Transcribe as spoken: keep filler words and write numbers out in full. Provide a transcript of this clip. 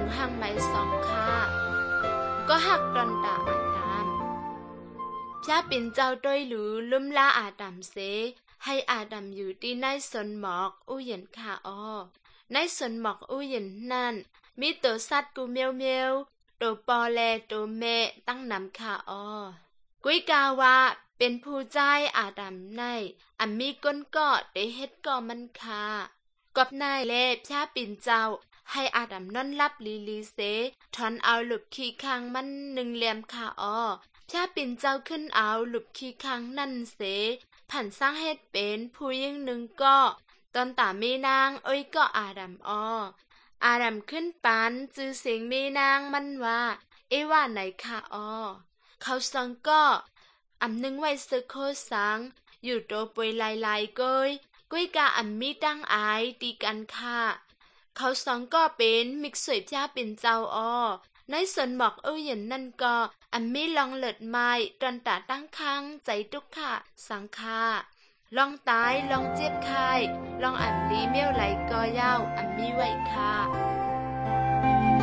ห่างไม่สองค่าก็หักตอนตาอาดามพระปิ่นเจ้าต้อยหรือลุ่มลาอาดามเสให้อาดามอยู่ที่ในสนหมอกอู้เย็นค่ะอ้อในสนหมอกอู้เย็นนั่นมีตัวสัตว์กูเมียวเมียวตัวปอแลตัวแม่ตั้งนำค่ะอ้อกุ้ยกาวาเป็นผู้ใจอาดามในอันมีก้นก่อได้เฮ็ดก่อมันค่ะกอบนายแลพระปิ่นเจ้าให้อาดัมนอนลับลีลีเสถอนเอาหลุบขี้คางมันหนึ่งเหลี่ยมค่ะอ้อพระปิ่นเจ้าขึ้นเอาหลุบขี้คางนั่นเสผันสร้างเฮ็ดเป็นผู้ยิ่งหนึ่งก็ตอนตามีนางเอ้ยก็อาดัมอ้ออาดัมขึ้นปานจือเสียงมีนางมันว่าเอว่าไหนค่ะอ้อเขาสังก็อำนึงไว้ซึกโคสังอยู่โตป่วยลายๆเกยกุ้ยกาอำมีตั้งอายตีกันค่ะเขาสองก็เป็นมิกสวยพระเป็นเจ้าอ้อในสวนหมอกเอ้ยเย็นนั่นก็อันมีลองเลิดไม้ตอนตาตั้งค้างใจทุกค่ะสังค่ะลองตายลองเจ็บคายลองอันลีเมียวไหลก็ยาวอันมีไว้ค่ะ